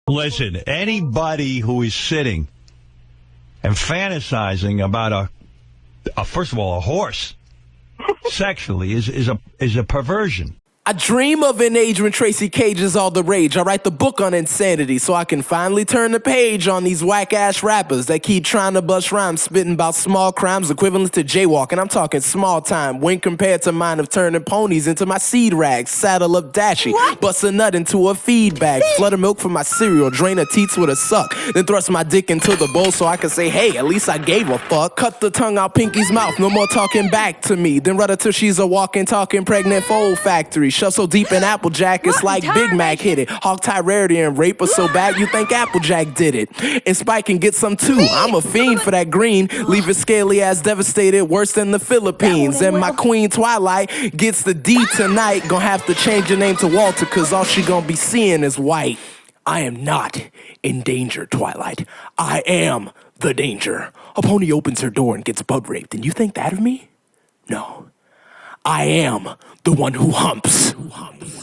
Listen, anybody who is sitting and fantasizing about first of all, a horse sexually is a perversion. I dream of an age when Tracy Cage is all the rage. I write the book on insanity so I can finally turn the page on these whack-ass rappers that keep trying to bust rhymes, spitting about small crimes equivalent to jaywalking. I'm talking small time when compared to mine of turning ponies into my seed rags, saddle up dashy, bust a nut into a feed bag, flutter milk from my cereal, drain her teats with a suck, then thrust my dick into the bowl so I can say, hey, at least I gave a fuck. Cut the tongue out Pinky's mouth, no more talking back to me, then run her till she's a walking, talking pregnant foal factory. Shove so deep in Applejack, it's like Big Mac hit it. Hog tie rarity and rape her so bad you think Applejack did it. And Spike can get some too. I'm a fiend for that green. Leave it scaly ass devastated, worse than the Philippines. And my queen Twilight gets the D tonight. Gonna have to change her name to Walter, cause all she gonna be seeing is white. I am not in danger, Twilight. I am the danger. A pony opens her door and gets butt raped, and you think that of me? No. I am the one who humps.